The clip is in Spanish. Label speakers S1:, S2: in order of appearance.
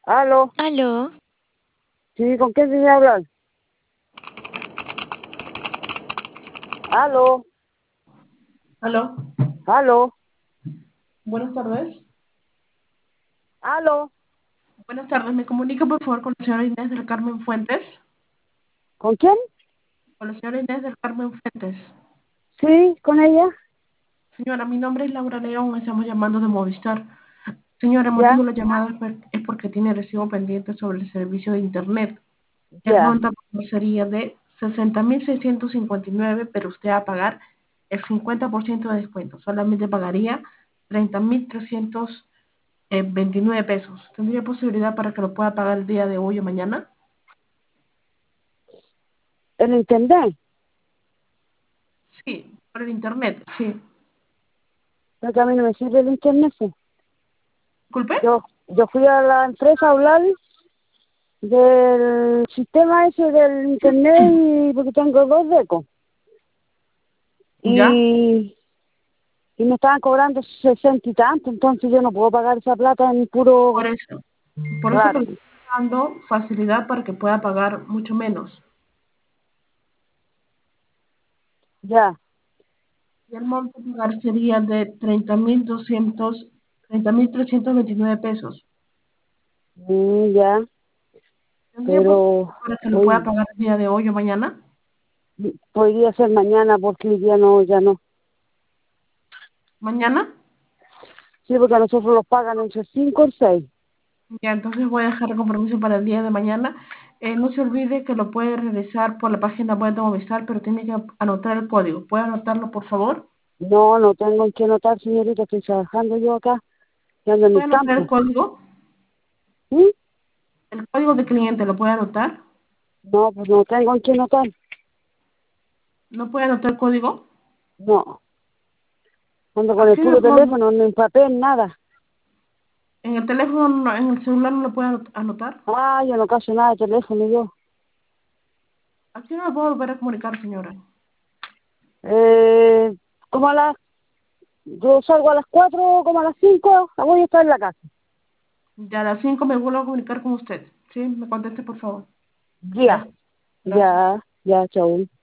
S1: Aló,
S2: Aló,
S1: sí, ¿con quién se hablar? Aló,
S3: Aló,
S1: aló,
S3: buenas tardes.
S1: aló,
S3: Buenas tardes, me comunica por favor con la señora Inés del Carmen Fuentes.
S1: ¿con quién?
S3: Con la señora Inés del Carmen Fuentes.
S1: Sí, con ella,
S3: Señora, mi nombre es Laura León, estamos llamando de Movistar. Señora, el motivo
S1: ya,
S3: de la llamada es porque tiene recibo pendiente sobre el servicio de Internet. El
S1: ya.
S3: monto sería de 60.659, pero usted va a pagar el 50% de descuento. Solamente pagaría 30.329 pesos. ¿Tendría posibilidad para que lo pueda pagar el día de hoy o mañana?
S1: ¿El internet?
S3: Sí, por el internet, sí.
S1: Porque a mí no me sirve el internet, sí.
S3: Disculpe.
S1: Yo fui a la empresa a hablar del sistema ese del internet y porque tengo dos decos.
S3: Ya,
S1: Y me estaban cobrando 60 y tanto, entonces yo no puedo pagar esa plata en puro,
S3: por eso. Por eso que
S1: claro,
S3: le estoy dando facilidad para que pueda pagar mucho menos.
S1: ya,
S3: Y el monto a pagar sería de 30.329 pesos.
S1: ya,
S3: ¿Tendría
S1: pero
S3: posibilidad para que lo pueda
S1: hoy
S3: pagar el día de hoy o mañana?
S1: podría ser mañana porque hoy día no, ya no.
S3: ¿Mañana?
S1: Sí, porque a nosotros los pagan entre 5 y 6.
S3: Ya, entonces voy a dejar el compromiso para el día de mañana. No se olvide que lo puede realizar por la página web de Movistar, pero tiene que anotar el código. ¿Puede anotarlo, por favor?
S1: No, no tengo en qué notar, señorita, estoy trabajando yo acá, y ando en el
S3: ¿Puede anotar el
S1: campo.
S3: código?
S1: ¿Sí?
S3: El código de cliente lo puede anotar.
S1: No, pues no tengo en qué notar.
S3: ¿No puede anotar el código?
S1: No, ando con el
S3: Aquí
S1: puro teléfono, no en papel, nada.
S3: en el teléfono, en el celular no lo puede anotar.
S1: Ah, yo no caso nada de teléfono yo.
S3: Aquí no lo puedo volver a comunicar, señora.
S1: Eh, como a las, yo salgo a las 4, como a las 5, voy a estar en la casa.
S3: Ya a las 5 me vuelvo a comunicar con usted. Sí, me conteste, por favor.
S1: Ya,
S3: Gracias. Gracias.
S1: ya, chao.